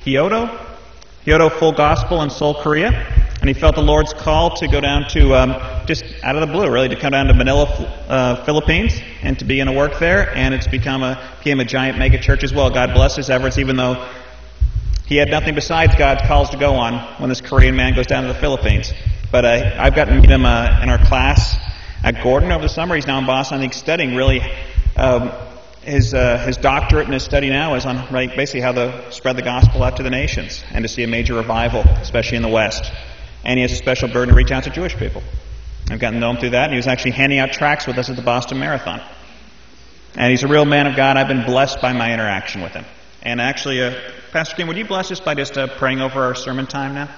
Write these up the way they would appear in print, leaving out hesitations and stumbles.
Hyodo Full Gospel in Seoul, Korea. And he felt the Lord's call to go down to, just out of the blue, really, to come down to Manila, Philippines, and to begin a work there. And it's became a giant mega church as well. God bless his efforts, even though he had nothing besides God's calls to go on when this Korean man goes down to the Philippines. But I've gotten to meet him in our class at Gordon over the summer. He's now in Boston, I think, studying really his doctorate and his study now is on basically how to spread the gospel out to the nations and to see a major revival, especially in the West. And he has a special burden to reach out to Jewish people. I've gotten to know him through that, and he was actually handing out tracts with us at the Boston Marathon. And he's a real man of God. I've been blessed by my interaction with him. And actually, Pastor Kim, would you bless us by just praying over our sermon time now?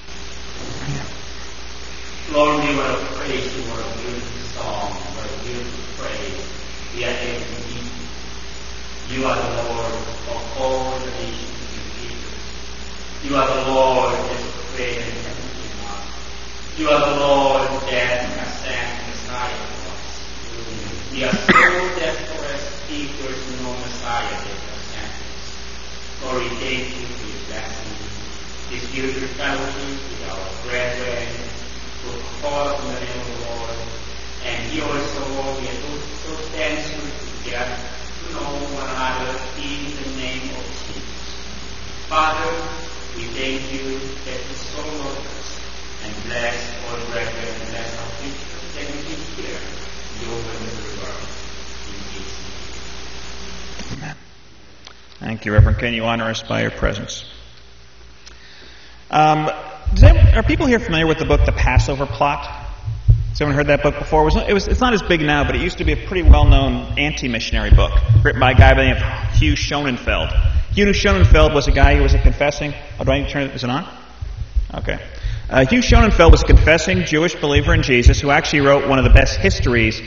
Lord, we want to praise you for a beautiful song, for a beautiful praise. We are able to meet you. You are the Lord of all the nations you created. You are the Lord that created heaven and earth. You are the Lord that has sent Messiah to us. We are so desperate if there is no Messiah that has sent us. Lord, we thank you for your blessing, this beautiful fellowship with our brethren, who call upon the name of the Lord. And here also, Lord, we are so thankful to get to know one another in the name of Jesus. Father, we thank you that you so love us and bless all brethren and bless our future that we can hear the open the world in Jesus' name. Amen. Thank you, Reverend. Can you honor us by your presence? Are people here familiar with the book The Passover Plot? Has anyone heard that book before? It's not as big now, but it used to be a pretty well-known anti-missionary book written by a guy by the name of Hugh Schonenfeld. Hugh Schonenfeld was a guy who was a confessing... Oh, do I need to turn it? Is it on? Okay. Hugh Schonenfeld was a confessing Jewish believer in Jesus who actually wrote one of the best histories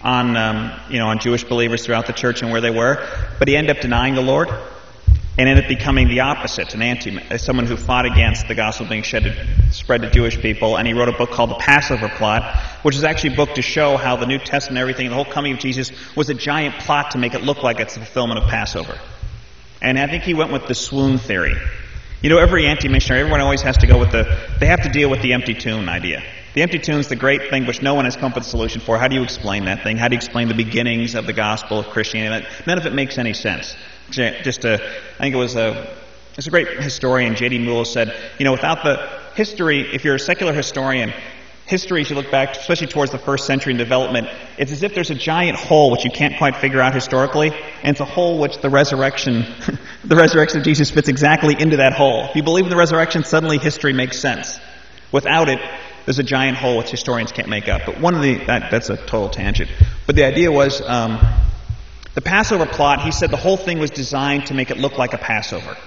on Jewish believers throughout the church and where they were. But he ended up denying the Lord and ended up becoming the opposite, someone who fought against the gospel being spread to Jewish people. And he wrote a book called The Passover Plot, which is actually a book to show how the New Testament, everything, the whole coming of Jesus was a giant plot to make it look like it's the fulfillment of Passover. And I think he went with the swoon theory. You know, every anti-missionary, everyone always has to go with they have to deal with the empty tomb idea. The empty tomb is the great thing which no one has come up with a solution for. How do you explain that thing? How do you explain the beginnings of the gospel of Christianity? None of it makes any sense. I think it was a great historian, J.D. Moule, said, without the history, if you're a secular historian, history, as you look back, especially towards the first century in development, it's as if there's a giant hole which you can't quite figure out historically, and it's a hole which the resurrection of Jesus fits exactly into that hole. If you believe in the resurrection, suddenly history makes sense. Without it, there's a giant hole which historians can't make up. But that's a total tangent. But the idea was, the Passover plot, he said the whole thing was designed to make it look like a Passover.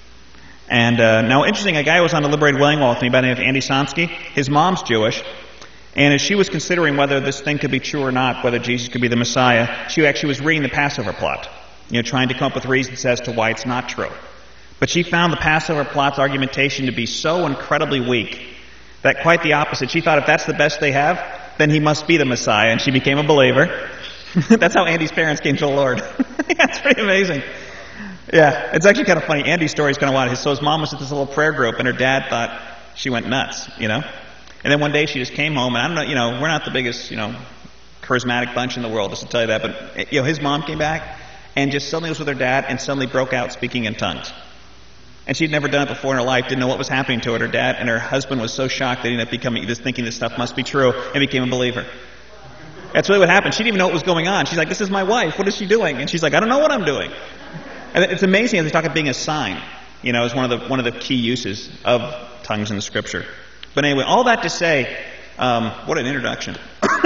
And now, interesting, a guy who was on the Liberated Wellington with me by the name of Andy Sonsky, his mom's Jewish, and as she was considering whether this thing could be true or not, whether Jesus could be the Messiah, she actually was reading the Passover plot, trying to come up with reasons as to why it's not true. But she found the Passover plot's argumentation to be so incredibly weak that quite the opposite. She thought if that's the best they have, then he must be the Messiah, and she became a believer. That's how Andy's parents came to the Lord. That's pretty amazing. Yeah, it's actually kind of funny. Andy's story is kind of wild. So his mom was at this little prayer group, and her dad thought she went nuts, And then one day she just came home, and I don't know, we're not the biggest, charismatic bunch in the world, just to tell you that, but, his mom came back and just suddenly was with her dad and suddenly broke out speaking in tongues. And she'd never done it before in her life, didn't know what was happening to her. Her dad and her husband was so shocked they ended up just thinking this stuff must be true, and became a believer. That's really what happened. She didn't even know what was going on. She's like, this is my wife. What is she doing? And she's like, I don't know what I'm doing. And it's amazing as they talk about being a sign, is one of the key uses of tongues in the Scripture. But anyway, all that to say, what an introduction.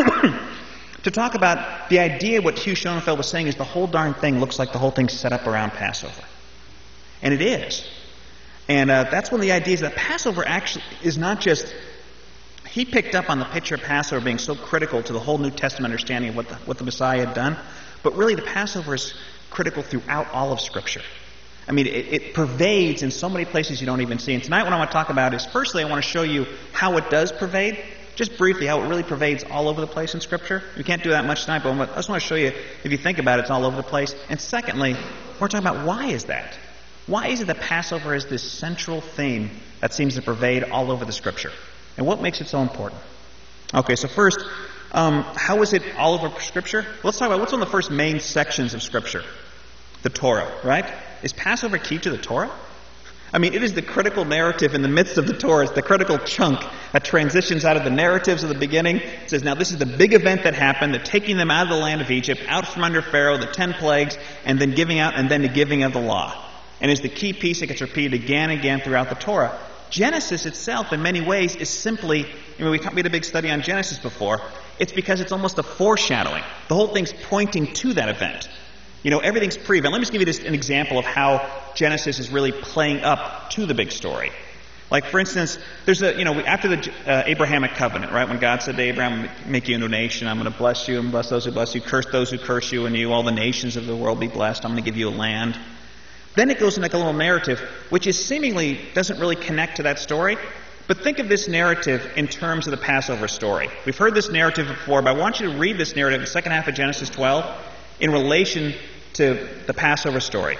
To talk about the idea, what Hugh Schonenfeld was saying is the whole darn thing looks like the whole thing's set up around Passover. And it is. And that's one of the ideas that Passover actually is not just... He picked up on the picture of Passover being so critical to the whole New Testament understanding of what the Messiah had done. But really the Passover is critical throughout all of Scripture. I mean, it pervades in so many places you don't even see. And tonight what I want to talk about is, firstly, I want to show you how it does pervade. Just briefly, how it really pervades all over the place in Scripture. We can't do that much tonight, but I just want to show you, if you think about it, it's all over the place. And secondly, we're talking about why is that? Why is it that Passover is this central theme that seems to pervade all over the Scripture? And what makes it so important? Okay, so first, how is it all over Scripture? Let's talk about what's one of the first main sections of Scripture. The Torah, right? Is Passover key to the Torah? I mean, it is the critical narrative in the midst of the Torah. It's the critical chunk that transitions out of the narratives of the beginning. It says, now this is the big event that happened, the taking them out of the land of Egypt, out from under Pharaoh, the 10 plagues, and then the giving of the law. And is the key piece that gets repeated again and again throughout the Torah. Genesis itself, in many ways, is simply, we had a big study on Genesis before. It's because it's almost a foreshadowing. The whole thing's pointing to that event. Everything's pre-event. Let me just give you just an example of how Genesis is really playing up to the big story. Like, for instance, there's after the Abrahamic covenant, right? When God said to Abraham, make you into a nation, I'm going to bless you and bless those who bless you, curse those who curse you, and you, all the nations of the world be blessed. I'm going to give you a land. Then it goes into like a little narrative, which is seemingly doesn't really connect to that story. But think of this narrative in terms of the Passover story. We've heard this narrative before, but I want you to read this narrative, the second half of Genesis 12, in relation to the Passover story.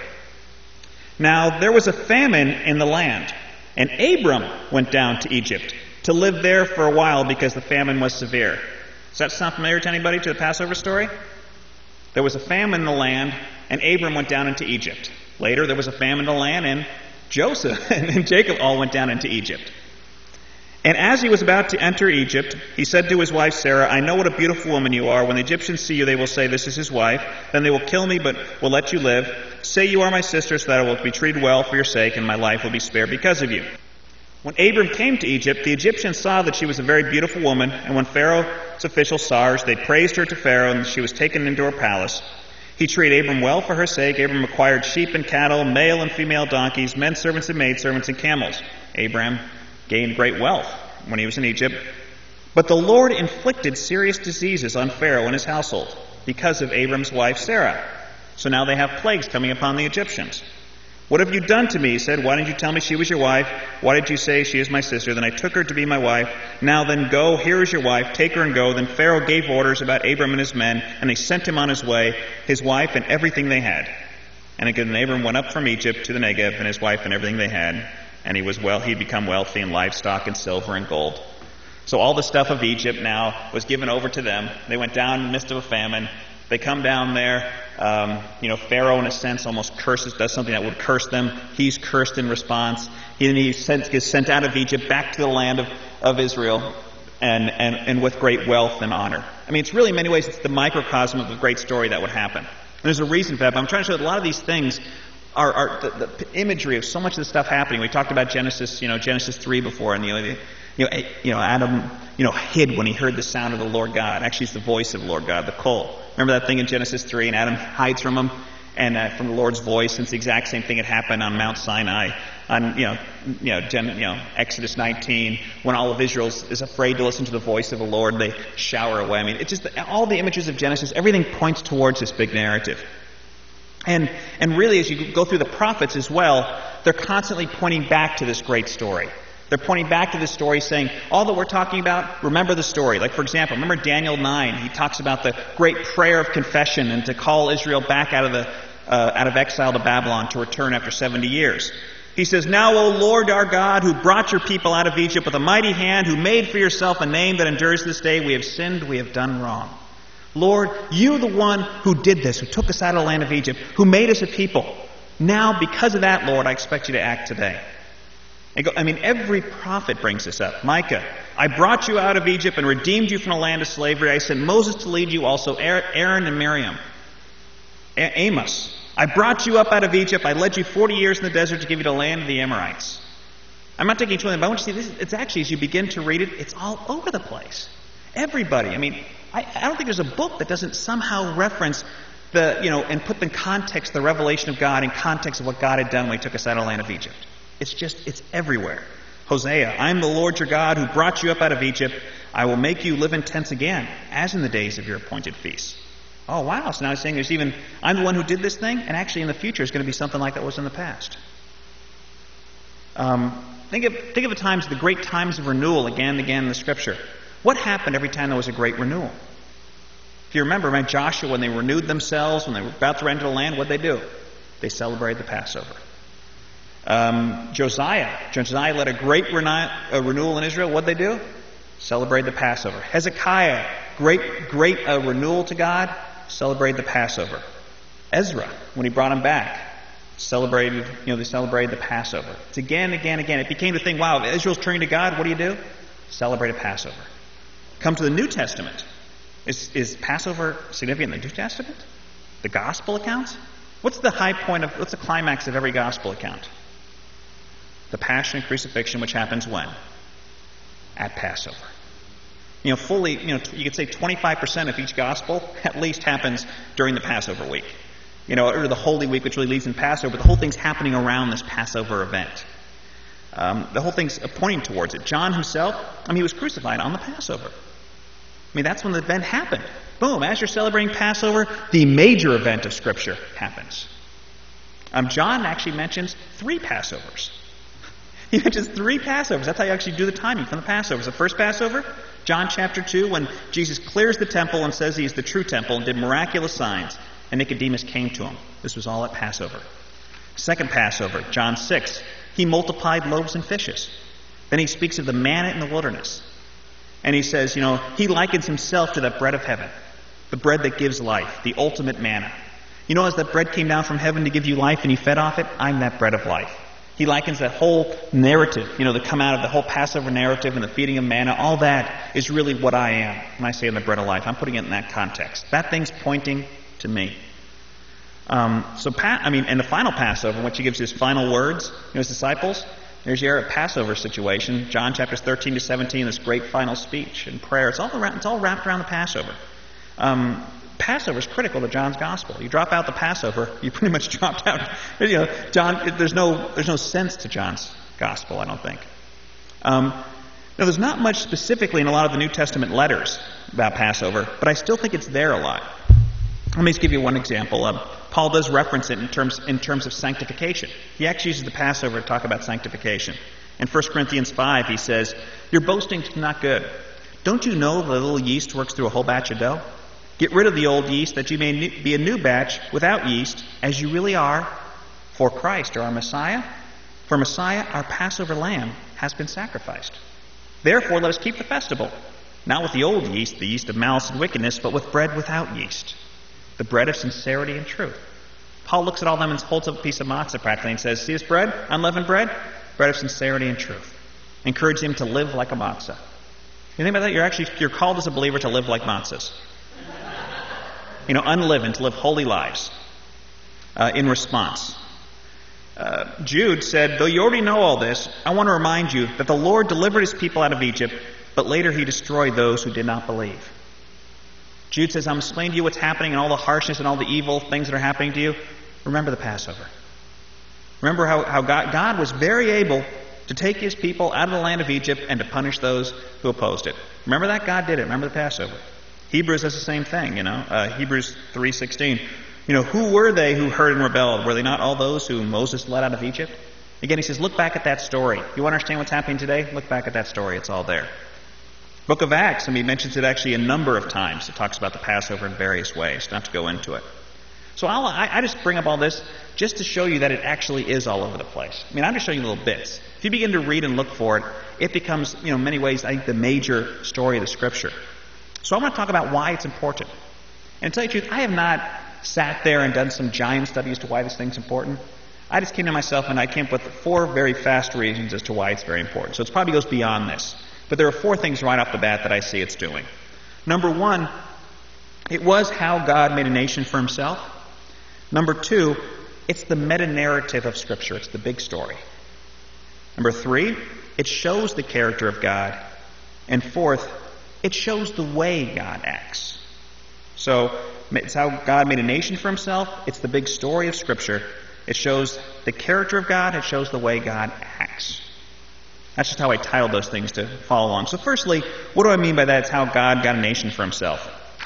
Now, there was a famine in the land, and Abram went down to Egypt to live there for a while because the famine was severe. Does that sound familiar to anybody, to the Passover story? There was a famine in the land, and Abram went down into Egypt. Later, there was a famine in the land, and Joseph and Jacob all went down into Egypt. And as he was about to enter Egypt, he said to his wife Sarah, I know what a beautiful woman you are. When the Egyptians see you, they will say, this is his wife. Then they will kill me, but will let you live. Say you are my sister, so that I will be treated well for your sake, and my life will be spared because of you. When Abram came to Egypt, the Egyptians saw that she was a very beautiful woman, and when Pharaoh's officials saw her, they praised her to Pharaoh, and she was taken into her palace. He treated Abram well for her sake. Abram acquired sheep and cattle, male and female donkeys, men servants and maidservants, and camels. Abram gained great wealth when he was in Egypt. But the Lord inflicted serious diseases on Pharaoh and his household because of Abram's wife Sarah. So now they have plagues coming upon the Egyptians. What have you done to me? He said, why didn't you tell me she was your wife? Why did you say she is my sister? Then I took her to be my wife. Now then go, here is your wife, take her and go. Then Pharaoh gave orders about Abram and his men, and they sent him on his way, his wife and everything they had. And again, Abram went up from Egypt to the Negev, and his wife and everything they had. And he'd become wealthy in livestock and silver and gold. So all the stuff of Egypt now was given over to them. They went down in the midst of a famine. They come down there. Pharaoh, in a sense, almost does something that would curse them. He's cursed in response. He gets sent out of Egypt back to the land of Israel, and with great wealth and honor. I mean, it's really, in many ways, it's the microcosm of the great story that would happen. And there's a reason for that, but I'm trying to show that a lot of these things are the imagery of so much of the stuff happening. We talked about Genesis 3 before, and Adam, hid when he heard the sound of the Lord God. Actually, it's the voice of the Lord God, the call. Remember that thing in Genesis 3, and Adam hides from him, and from the Lord's voice. And it's the exact same thing that happened on Mount Sinai, on Exodus 19, when all of Israel is afraid to listen to the voice of the Lord, they shower away. I mean, it's just all the images of Genesis. Everything points towards this big narrative. And really, as you go through the prophets as well, they're constantly pointing back to this great story. They're pointing back to this story saying, all that we're talking about, remember the story. Like, for example, remember Daniel 9. He talks about the great prayer of confession and to call Israel back out of exile to Babylon to return after 70 years. He says, now, O Lord our God, who brought your people out of Egypt with a mighty hand, who made for yourself a name that endures this day, we have sinned, we have done wrong. Lord, you the one who did this, who took us out of the land of Egypt, who made us a people. Now, because of that, Lord, I expect you to act today. Every prophet brings this up. Micah, I brought you out of Egypt and redeemed you from the land of slavery. I sent Moses to lead you, also Aaron and Miriam. Amos, I brought you up out of Egypt. I led you 40 years in the desert to give you the land of the Amorites. I'm not taking each one of them, but I want you to see this. It's actually, as you begin to read it, it's all over the place. Everybody. I don't think there's a book that doesn't somehow reference and put in context the revelation of God in context of what God had done when He took us out of the land of Egypt. It's everywhere. Hosea, I am the Lord your God who brought you up out of Egypt. I will make you live in tents again, as in the days of your appointed feasts. Oh, wow. So now he's saying I'm the one who did this thing, and actually in the future it's going to be something like that was in the past. Think of the great times of renewal again and again in the Scripture. What happened every time there was a great renewal? If you remember, Joshua, when they renewed themselves, when they were about to enter the land, what did they do? They celebrated the Passover. Josiah led a great renewal in Israel. What'd they do? Celebrate the Passover. Hezekiah, great renewal to God. Celebrated the Passover. Ezra, when he brought him back, they celebrated the Passover. It's again. It became the thing, wow, if Israel's turning to God, what do? Celebrate a Passover. Come to the New Testament. Is Passover significant in the New Testament? The gospel accounts? What's the climax of every gospel account? The Passion and Crucifixion, which happens when? At Passover. You could say 25% of each gospel at least happens during the Passover week. Or the Holy Week, which really leads in Passover, but the whole thing's happening around this Passover event. The whole thing's pointing towards it. John himself, he was crucified on the Passover. That's when the event happened. Boom, as you're celebrating Passover, the major event of Scripture happens. John actually mentions 3 Passovers. He mentions 3 Passovers. That's how you actually do the timing from the Passovers. The first Passover, John chapter 2, when Jesus clears the temple and says he's the true temple and did miraculous signs, and Nicodemus came to him. This was all at Passover. Second Passover, John 6, he multiplied loaves and fishes. Then he speaks of the manna in the wilderness. And he says, he likens himself to that bread of heaven, the bread that gives life, the ultimate manna. As that bread came down from heaven to give you life and you fed off it, I'm that bread of life. He likens that whole narrative, that come out of the whole Passover narrative and the feeding of manna. All that is really what I am when I say I'm the bread of life. I'm putting it in that context. That thing's pointing to me. And the final Passover, in which he gives his final words, his disciples, there's your Passover situation, John chapters 13 to 17, this great final speech and prayer. It's all wrapped around the Passover. Passover is critical to John's gospel. You drop out the Passover, you pretty much dropped out. John, there's no sense to John's gospel, I don't think. Now, there's not much specifically in a lot of the New Testament letters about Passover, but I still think it's there a lot. Let me just give you one example. Paul does reference it in terms of sanctification. He actually uses the Passover to talk about sanctification. In 1 Corinthians 5, he says, "Your boasting is not good. Don't you know that a little yeast works through a whole batch of dough? Get rid of the old yeast, that you may be a new batch without yeast, as you really are, for Christ or our Messiah. For Messiah, our Passover lamb, has been sacrificed. Therefore, let us keep the festival, not with the old yeast, the yeast of malice and wickedness, but with bread without yeast, the bread of sincerity and truth." Paul looks at all them and holds up a piece of matzah practically and says, "See this bread? Unleavened bread? Bread of sincerity and truth." Encourage him to live like a matzah. You think about that? You're called as a believer to live like matzahs. Unleavened, to live holy lives in response. Jude said, "Though you already know all this, I want to remind you that the Lord delivered his people out of Egypt, but later he destroyed those who did not believe." Jude says, I'm explaining to you what's happening and all the harshness and all the evil things that are happening to you. Remember the Passover. Remember how God was very able to take his people out of the land of Egypt and to punish those who opposed it. Remember that? God did it. Remember the Passover. Hebrews does the same thing, Hebrews 3:16. Who were they who heard and rebelled? Were they not all those whom Moses led out of Egypt? Again, he says, look back at that story. You want to understand what's happening today? Look back at that story. It's all there. Book of Acts, he mentions it actually a number of times. It talks about the Passover in various ways. Not to go into it. So I just bring up all this just to show you that it actually is all over the place. I'm just showing you little bits. If you begin to read and look for it, it becomes, in many ways, I think, the major story of the Scripture. So I want to talk about why it's important. And to tell you the truth, I have not sat there and done some giant study as to why this thing's important. I just came to myself and I came up with 4 very fast reasons as to why it's very important. So it probably goes beyond this. But there are 4 things right off the bat that I see it's doing. Number 1, it was how God made a nation for himself. Number 2, it's the meta-narrative of Scripture. It's the big story. Number 3, it shows the character of God. And 4th, it shows the way God acts. So it's how God made a nation for himself. It's the big story of Scripture. It shows the character of God. It shows the way God acts. That's just how I titled those things to follow along. So firstly, what do I mean by that? It's how God got a nation for himself.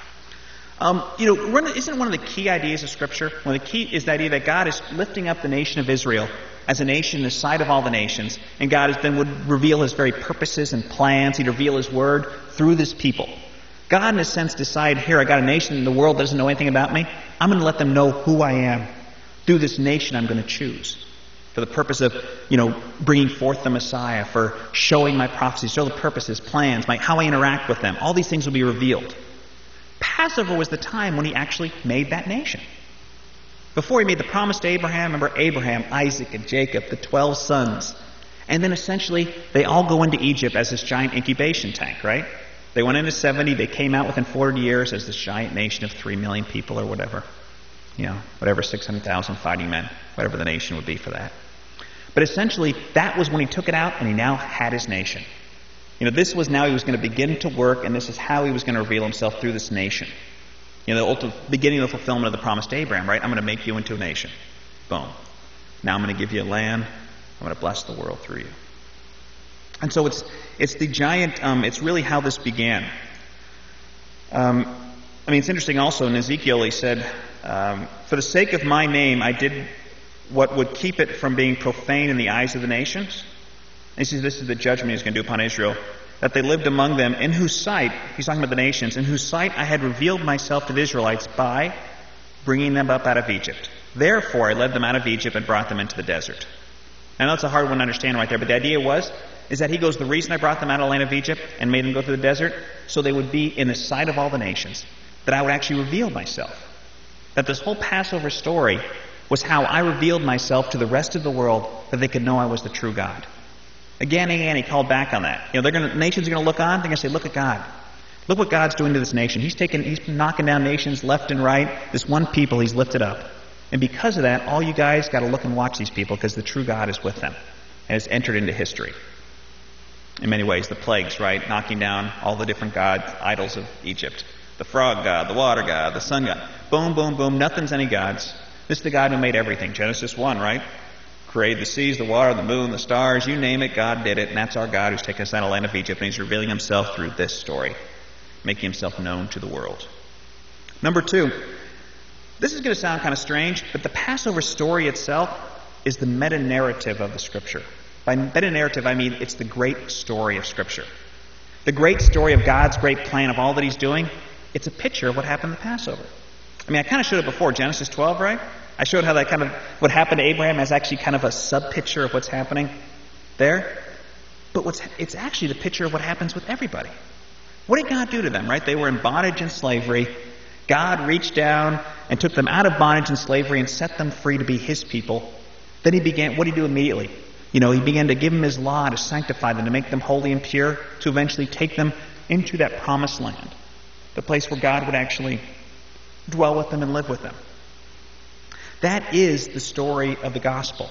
Isn't one of the key ideas of Scripture? One of the key is the idea that God is lifting up the nation of Israel as a nation in the sight of all the nations, and God then would reveal his very purposes and plans. He'd reveal his word through this people. God, in a sense, decided, here, I got a nation in the world that doesn't know anything about me. I'm going to let them know who I am. Through this nation I'm going to choose. for the purpose of, bringing forth the Messiah, for showing my prophecies, show the purposes, plans, how I interact with them. All these things will be revealed. Passover was the time when he actually made that nation. Before he made the promise to Abraham, remember Abraham, Isaac, and Jacob, the 12 sons. And then essentially they all go into Egypt as this giant incubation tank, right? They went into 70, they came out within 40 years as this giant nation of 3 million people or whatever. 600,000 fighting men, whatever the nation would be for that. But essentially, that was when he took it out, and he now had his nation. This was now he was going to begin to work, and this is how he was going to reveal himself through this nation. The ultimate beginning of the fulfillment of the promise to Abraham, right? I'm going to make you into a nation. Boom. Now I'm going to give you a land. I'm going to bless the world through you. And so it's the giant, it's really how this began. It's interesting also in Ezekiel he said, for the sake of my name I did what would keep it from being profane in the eyes of the nations. And he says this is the judgment he's going to do upon Israel, that they lived among them, in whose sight, he's talking about the nations, in whose sight I had revealed myself to the Israelites by bringing them up out of Egypt. Therefore I led them out of Egypt and brought them into the desert. I know it's a hard one to understand right there, but the idea is that he goes, the reason I brought them out of the land of Egypt and made them go through the desert, so they would be in the sight of all the nations, that I would actually reveal myself. That this whole Passover story was how I revealed myself to the rest of the world, that they could know I was the true God. Again and again, he called back on that. The nations are going to look on. They're going to say, look at God. Look what God's doing to this nation. He's knocking down nations left and right. This one people he's lifted up. And because of that, all you guys got to look and watch these people, because the true God is with them and has entered into history. In many ways, the plagues, right? Knocking down all the different gods, idols of Egypt. The frog god, the water god, the sun god. Boom, boom, boom. Nothing's any gods. This is the God who made everything. Genesis 1, right? Created the seas, the water, the moon, the stars. You name it, God did it. And that's our God who's taken us out of the land of Egypt. And he's revealing himself through this story, making himself known to the world. Number 2. This is going to sound kind of strange, but the Passover story itself is the meta-narrative of the Scripture. By meta-narrative, I mean it's the great story of Scripture. The great story of God's great plan of all that he's doing, it's a picture of what happened in the Passover. I kind of showed it before, Genesis 12, right? I showed how that kind of, what happened to Abraham as actually kind of a sub-picture of what's happening there. But it's actually the picture of what happens with everybody. What did God do to them, right? They were in bondage and slavery. God reached down and took them out of bondage and slavery and set them free to be his people. Then what did he do immediately? He began to give them his law, to sanctify them, to make them holy and pure, to eventually take them into that promised land, the place where God would actually dwell with them and live with them. That is the story of the gospel.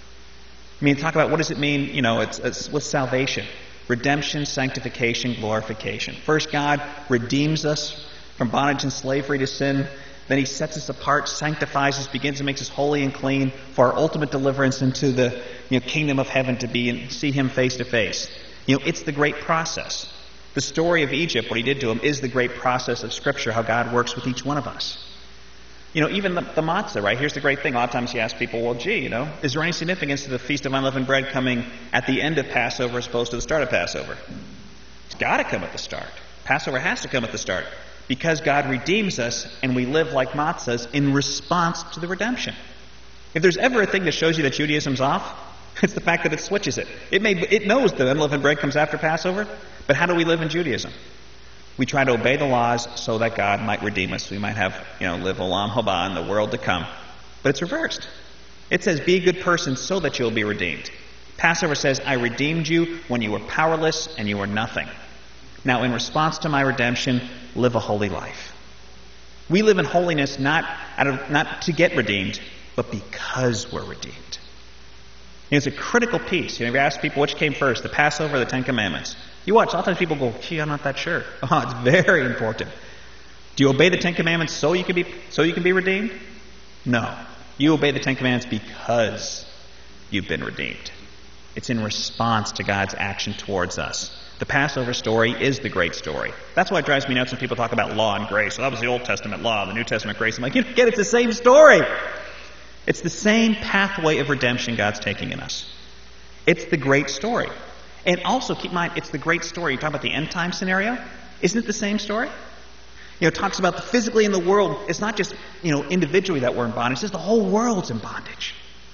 Talk about what does it mean, it's with salvation. Redemption, sanctification, glorification. First, God redeems us from bondage and slavery to sin. Then he sets us apart, sanctifies us, begins to make us holy and clean for our ultimate deliverance into the kingdom of heaven, to be and see him face to face. It's the great process. The story of Egypt, what he did to him, is the great process of Scripture, how God works with each one of us. Even the matzah, right? Here's the great thing. A lot of times you ask people, well, is there any significance to the Feast of Unleavened Bread coming at the end of Passover as opposed to the start of Passover? It's got to come at the start. Passover has to come at the start, because God redeems us and we live like matzahs in response to the redemption. If there's ever a thing that shows you that Judaism's off, it's the fact that it switches it. It knows the unleavened bread comes after Passover, but how do we live in Judaism? We try to obey the laws so that God might redeem us. We might have, live olam haba in the world to come. But it's reversed. It says, be a good person so that you'll be redeemed. Passover says, I redeemed you when you were powerless and you were nothing. Now, in response to my redemption, live a holy life. We live in holiness not to get redeemed, but because we're redeemed. It's a critical piece. You ask people which came first, the Passover or the Ten Commandments. You watch, a lot of times people go, gee, I'm not that sure. Oh, it's very important. Do you obey the Ten Commandments so you can be redeemed? No. You obey the Ten Commandments because you've been redeemed. It's in response to God's action towards us. The Passover story is the great story. That's why it drives me nuts when people talk about law and grace. So that was the Old Testament law, the New Testament grace. I'm like, you don't get it, it's the same story. It's the same pathway of redemption God's taking in us. It's the great story. And also keep in mind, it's the great story. You talk about the end time scenario. Isn't it the same story? It talks about the physically in the world. It's not just, individually that we're in bondage. It's just the whole world's in bondage.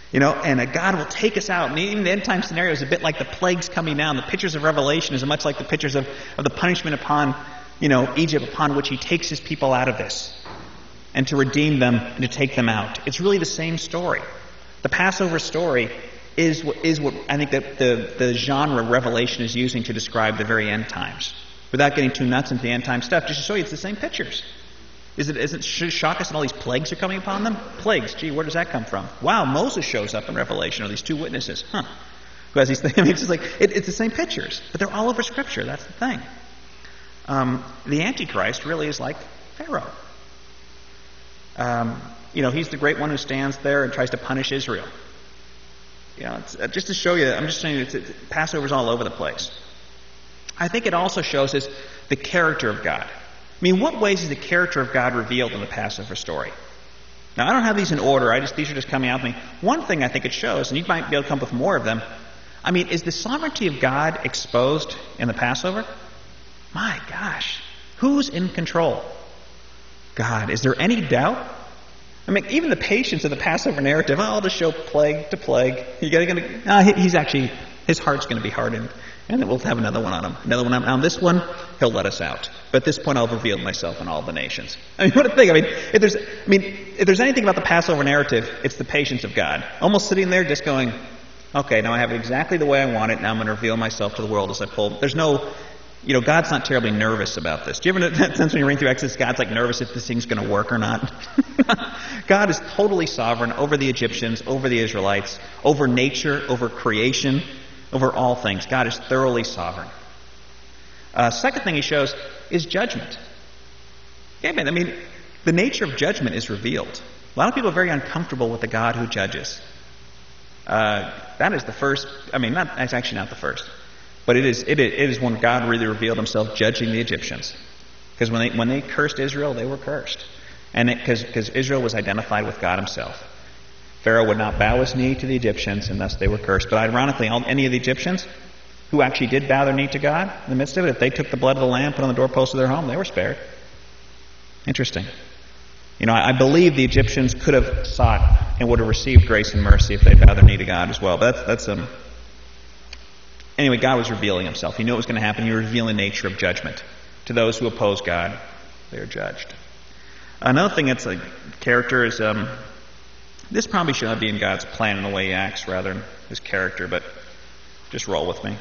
And God will take us out. And even the end time scenario is a bit like the plagues coming down. The pictures of Revelation is much like the pictures of the punishment upon, Egypt, upon which he takes his people out of this. And to redeem them and to take them out. It's really the same story. The Passover story is what I think that the genre Revelation is using to describe the very end times. Without getting too nuts into the end time stuff, just to show you it's the same pictures. Should it shock us that all these plagues are coming upon them? Plagues, gee, where does that come from? Wow, Moses shows up in Revelation, or these two witnesses. Who has these things? It's just like, it's the same pictures, but they're all over Scripture, that's the thing. The Antichrist really is like Pharaoh. He's the great one who stands there and tries to punish Israel. It's, just to show you, I'm just saying Passover's all over the place. I think it also shows us the character of God. What ways is the character of God revealed in the Passover story? Now, I don't have these in order. These are just coming out to me. One thing I think it shows, and you might be able to come up with more of them, is the sovereignty of God exposed in the Passover? My gosh. Who's in control? God. Is there any doubt? Even the patience of the Passover narrative, I'll just show plague to plague. His heart's going to be hardened. And then we'll have another one on him. Another one on this one, he'll let us out. But at this point, I'll reveal myself in all the nations. What a thing. If there's anything about the Passover narrative, it's the patience of God. Almost sitting there just going, okay, now I have it exactly the way I want it. Now I'm going to reveal myself to the world as I pull. There's no, God's not terribly nervous about this. Do you ever have that sense when you read through Exodus, God's like nervous if this thing's going to work or not? God is totally sovereign over the Egyptians, over the Israelites, over nature, over creation, over all things. God is thoroughly sovereign. Second thing he shows is judgment. The nature of judgment is revealed. A lot of people are very uncomfortable with the God who judges. That is the first, it's actually not the first. But it is when God really revealed himself judging the Egyptians. Because when they cursed Israel, they were cursed. And because Israel was identified with God himself. Pharaoh would not bow his knee to the Egyptians, and thus they were cursed. But ironically, any of the Egyptians who actually did bow their knee to God in the midst of it, if they took the blood of the lamb, put on the doorpost of their home, they were spared. Interesting. I believe the Egyptians could have sought and would have received grace and mercy if they'd bowed their knee to God as well. But anyway, God was revealing himself. He knew it was going to happen. He was revealing the nature of judgment. To those who oppose God, they are judged. Another thing that's a character is, this probably should not be in God's plan in the way he acts rather than his character, but just roll with me.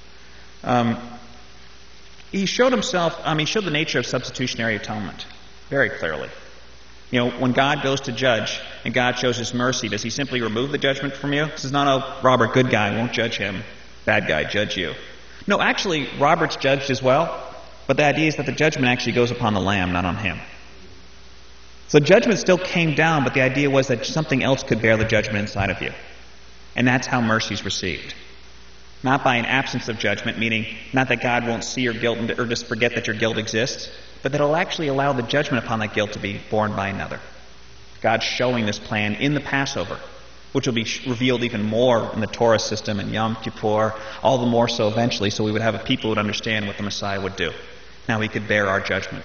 He showed himself, he showed the nature of substitutionary atonement very clearly. When God goes to judge and God shows his mercy, does he simply remove the judgment from you? He says, no, Robert, good guy, won't judge him. Bad guy, judge you. No, actually, Robert's judged as well, but the idea is that the judgment actually goes upon the lamb, not on him. So judgment still came down, but the idea was that something else could bear the judgment inside of you. And that's how mercy is received. Not by an absence of judgment, meaning not that God won't see your guilt or just forget that your guilt exists, but that it'll actually allow the judgment upon that guilt to be borne by another. God's showing this plan in the Passover, which will be revealed even more in the Torah system and Yom Kippur, all the more so eventually, so we would have a people who would understand what the Messiah would do. Now he could bear our judgment.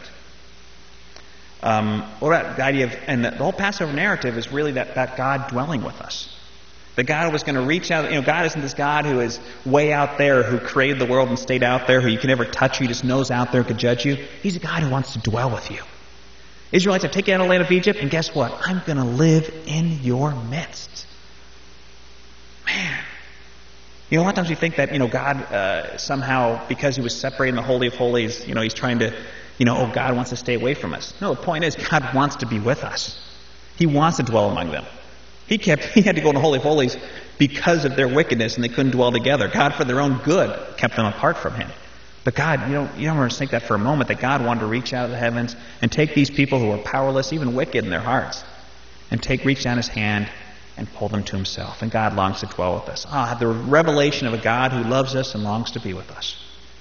The idea of, and the whole Passover narrative is really that God dwelling with us. That God was going to reach out. God isn't this God who is way out there, who created the world and stayed out there, who you can never touch, who just knows out there, could judge you. He's a God who wants to dwell with you. Israelites, I've taken you out of the land of Egypt, and guess what? I'm going to live in your midst. Man. A lot of times we think that, God somehow, because he was separating the Holy of Holies, he's trying to, God wants to stay away from us. No, the point is God wants to be with us. He wants to dwell among them. He had to go in the Holy of Holies because of their wickedness, and they couldn't dwell together. God, for their own good, kept them apart from him. But God, you don't want to think that for a moment, that God wanted to reach out of the heavens and take these people who are powerless, even wicked in their hearts, and reach down his hand and pull them to himself. And God longs to dwell with us. The revelation of a God who loves us and longs to be with us.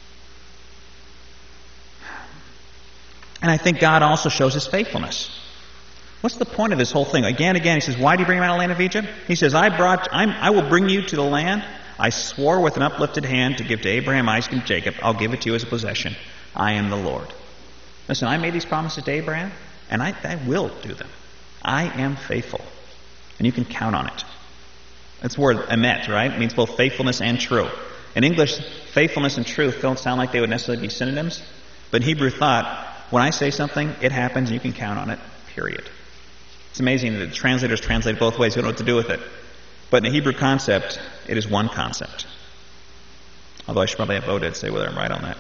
And I think God also shows his faithfulness. What's the point of this whole thing? Again, he says, why do you bring him out of the land of Egypt? He says, I will bring you to the land I swore with an uplifted hand to give to Abraham, Isaac, and Jacob. I'll give it to you as a possession. I am the Lord. Listen, I made these promises to Abraham, and I will do them. I am faithful, and you can count on it. It's the word emet, right? It means both faithfulness and true. In English, faithfulness and truth don't sound like they would necessarily be synonyms. But in Hebrew thought, when I say something, it happens and you can count on it, period. It's amazing that the translators translate both ways. We don't know what to do with it. But in the Hebrew concept, it is one concept. Although I should probably have Oded say whether I'm right on that.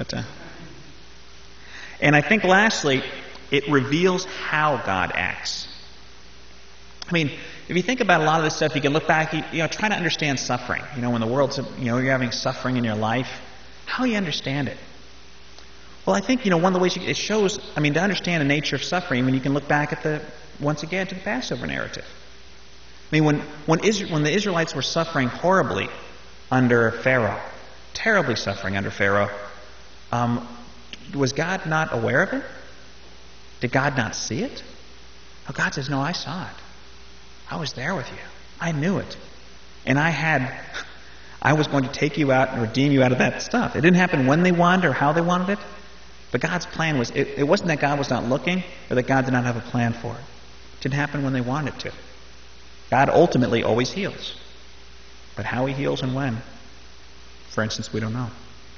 And I think lastly, it reveals how God acts. I mean, if you think about a lot of this stuff, you can look back, try to understand suffering. When the world's, you're having suffering in your life, how do you understand it? Well, I think, one of the ways it shows, to understand the nature of suffering, you can look back at once again, to the Passover narrative. When the Israelites were suffering horribly under Pharaoh, terribly suffering under Pharaoh, was God not aware of it? Did God not see it? Oh, God says, no, I saw it. I was there with you. I knew it. And I was going to take you out and redeem you out of that stuff. It didn't happen when they wanted or how they wanted it. But God's plan was, it wasn't that God was not looking or that God did not have a plan for it. It didn't happen when they wanted it to. God ultimately always heals. But how He heals and when, for instance, we don't know.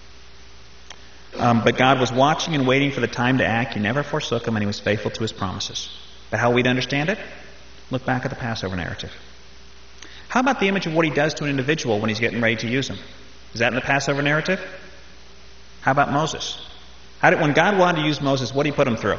But God was watching and waiting for the time to act. He never forsook Him, and He was faithful to His promises. But how we'd understand it? Look back at the Passover narrative. How about the image of what He does to an individual when He's getting ready to use him? Is that in the Passover narrative? How about Moses? When God wanted to use Moses, what did He put him through?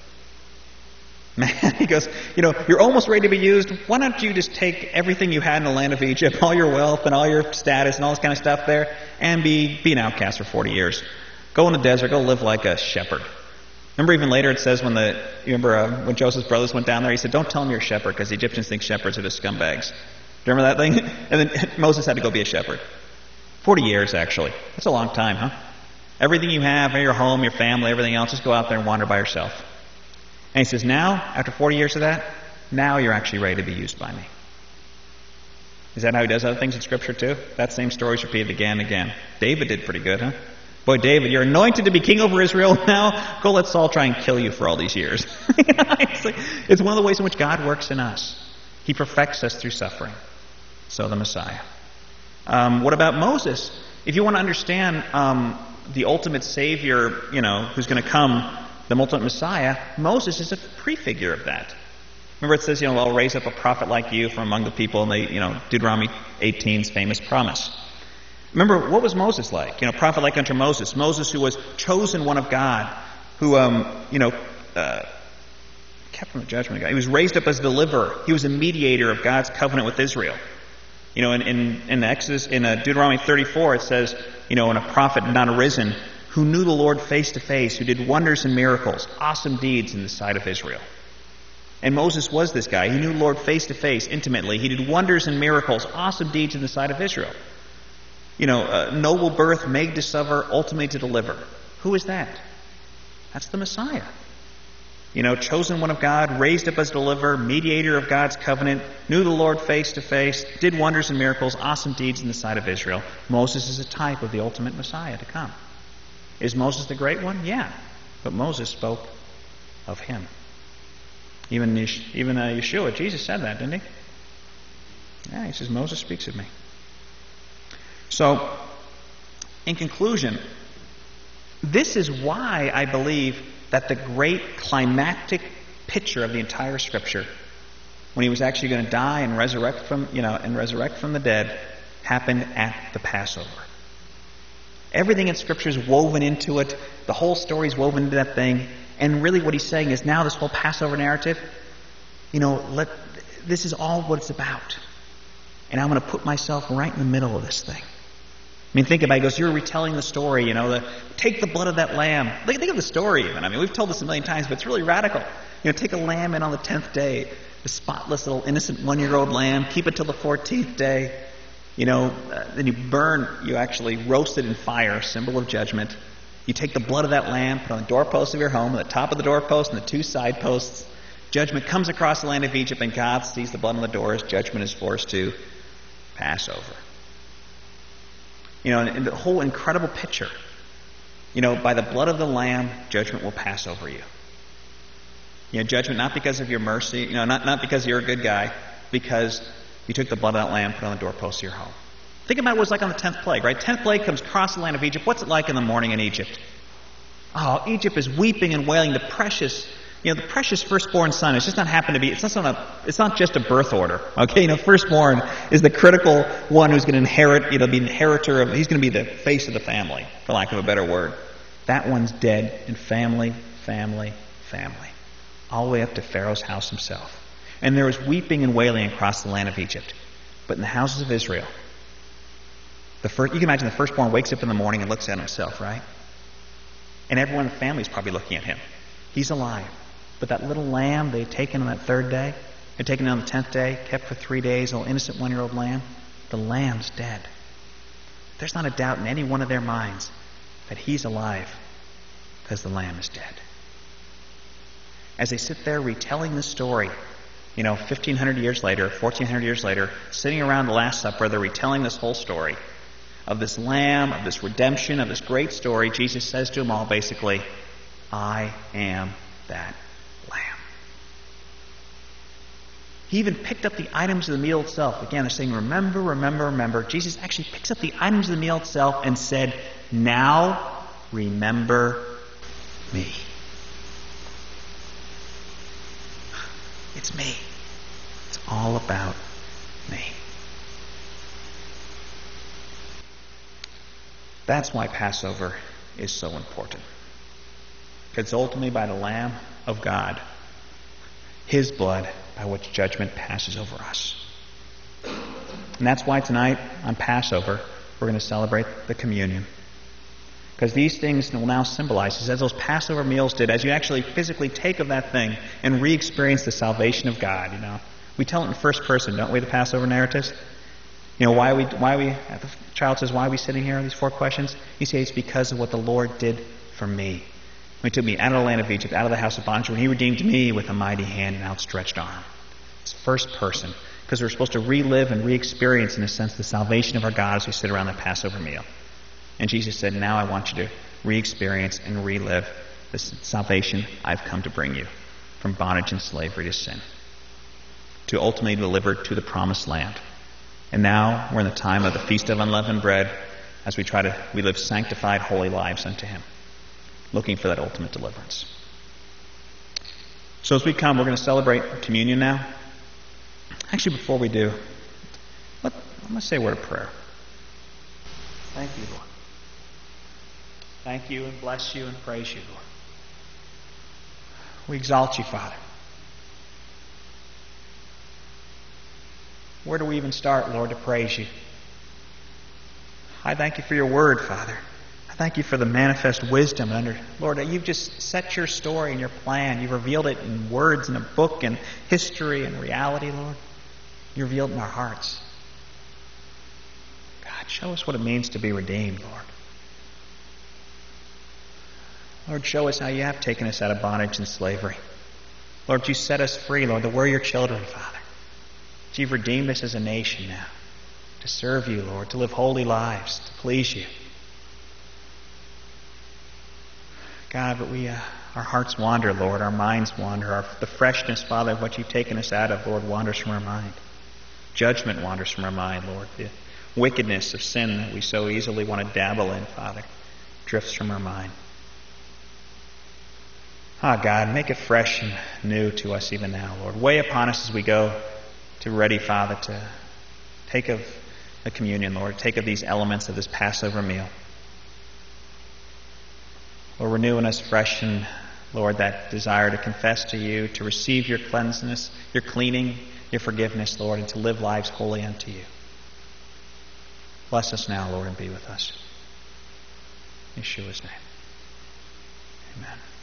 Man, He goes, you're almost ready to be used. Why don't you just take everything you had in the land of Egypt, all your wealth and all your status and all this kind of stuff there, and be an outcast for 40 years. Go in the desert, go live like a shepherd. Remember even later it says when Joseph's brothers went down there, he said, don't tell them you're a shepherd because the Egyptians think shepherds are just scumbags. Do you remember that thing? And then Moses had to go be a shepherd. 40 years, actually. That's a long time, huh? Everything you have, your home, your family, everything else, just go out there and wander by yourself. And he says, now, after 40 years of that, now you're actually ready to be used by me. Is that how He does other things in Scripture too? That same story is repeated again and again. David did pretty good, huh? Boy, David, you're anointed to be king over Israel. Now go let Saul try and kill you for all these years. It's one of the ways in which God works in us. He perfects us through suffering. So the Messiah. What about Moses? If you want to understand the ultimate Savior, who's going to come, the ultimate Messiah, Moses is a prefigure of that. Remember it says, I'll raise up a prophet like you from among the people, and Deuteronomy 18's famous promise. Remember, what was Moses like? Prophet like unto Moses. Moses who was chosen one of God, who, kept from the judgment of God. He was raised up as a deliverer. He was a mediator of God's covenant with Israel. In Exodus, in Deuteronomy 34, it says, and a prophet not arisen, who knew the Lord face to face, who did wonders and miracles, awesome deeds in the sight of Israel. And Moses was this guy. He knew the Lord face to face, intimately. He did wonders and miracles, awesome deeds in the sight of Israel. Noble birth, made to suffer, ultimately to deliver. Who is that? That's the Messiah. Chosen one of God, raised up as a deliverer, mediator of God's covenant, knew the Lord face to face, did wonders and miracles, awesome deeds in the sight of Israel. Moses is a type of the ultimate Messiah to come. Is Moses the great one? Yeah. But Moses spoke of him. Even Yeshua, Jesus said that, didn't he? Yeah, he says, Moses speaks of me. So, in conclusion, this is why I believe that the great climactic picture of the entire Scripture, when He was actually going to die and resurrect from the dead, happened at the Passover. Everything in Scripture is woven into it. The whole story is woven into that thing. And really what He's saying is now this whole Passover narrative, this is all what it's about. And I'm going to put myself right in the middle of this thing. Think about it. He goes, you're retelling the story, take the blood of that lamb. Think of the story even. We've told this a million times, but it's really radical. Take a lamb in on the 10th day, the spotless little innocent 1-year-old lamb, keep it till the 14th day. Then you actually roast it in fire, symbol of judgment. You take the blood of that lamb, put it on the doorpost of your home, at the top of the doorpost and the 2 side posts. Judgment comes across the land of Egypt, and God sees the blood on the doors. Judgment is forced to pass over. And the whole incredible picture. By the blood of the Lamb, judgment will pass over you. Judgment not because of your mercy, not because you're a good guy, because You took the blood of that lamb, put it on the doorpost of your home. Think about what it was like on the 10th plague, right? 10th plague comes across the land of Egypt. What's it like in the morning in Egypt? Oh, Egypt is weeping and wailing. The precious firstborn son. It's just not happen to be. It's not just a birth order. Okay, firstborn is the critical one who's going to inherit. Be the inheritor of. He's going to be the face of the family, for lack of a better word. That one's dead, and family, all the way up to Pharaoh's house himself. And there was weeping and wailing across the land of Egypt. But in the houses of Israel, you can imagine the firstborn wakes up in the morning and looks at himself, right? And everyone in the family is probably looking at him. He's alive. But that little lamb they had taken on that 3rd day, had taken on the 10th day, kept for 3 days, a little innocent 1-year-old lamb, the lamb's dead. There's not a doubt in any one of their minds that he's alive because the lamb is dead. As they sit there retelling the story, 1,500 years later, 1,400 years later, sitting around the Last Supper, they're retelling this whole story of this lamb, of this redemption, of this great story. Jesus says to them all basically, I am that lamb. He even picked up the items of the meal itself. Again, they're saying, remember, remember, remember. Jesus actually picks up the items of the meal itself and said, now remember me. It's me. It's all about me. That's why Passover is so important. Because ultimately by the Lamb of God, His blood, by which judgment passes over us. And that's why tonight on Passover, we're going to celebrate the communion. Because these things will now symbolize, as those Passover meals did, as you actually physically take of that thing and re-experience the salvation of God, We tell it in first person, don't we, the Passover narratives? Why we, the child says, why are we sitting here? These 4 questions. You say, it's because of what the Lord did for me. When He took me out of the land of Egypt, out of the house of bondage, when He redeemed me with a mighty hand and outstretched arm. It's first person. Because we're supposed to relive and re-experience, in a sense, the salvation of our God as we sit around the Passover meal. And Jesus said, now I want you to re-experience and relive this salvation I've come to bring you from bondage and slavery to sin, to ultimately deliver to the promised land. And now we're in the time of the Feast of Unleavened Bread as we live sanctified, holy lives unto Him, looking for that ultimate deliverance. So as we come, we're going to celebrate communion now. Actually, before we do, I'm going to say a word of prayer. Thank you, Lord. Thank you and bless you and praise you, Lord. We exalt you, Father. Where do we even start, Lord, to praise you? I thank you for your word, Father. I thank you for the manifest wisdom. Lord, you've just set your story and your plan. You've revealed it in words, in a book, and history and reality, Lord. You revealed it in our hearts. God, show us what it means to be redeemed, Lord. Lord, show us how you have taken us out of bondage and slavery. Lord, you set us free, Lord, that we're your children, Father. That you've redeemed us as a nation now to serve you, Lord, to live holy lives, to please you. God, but our hearts wander, Lord, our minds wander. The freshness, Father, of what you've taken us out of, Lord, wanders from our mind. Judgment wanders from our mind, Lord. The wickedness of sin that we so easily want to dabble in, Father, drifts from our mind. God, make it fresh and new to us even now, Lord. Weigh upon us as we go to ready, Father, to take of the communion, Lord. Take of these elements of this Passover meal. Lord, renew in us fresh and, Lord, that desire to confess to you, to receive your cleansiness, your cleaning, your forgiveness, Lord, and to live lives holy unto you. Bless us now, Lord, and be with us. In Yeshua's name. Amen.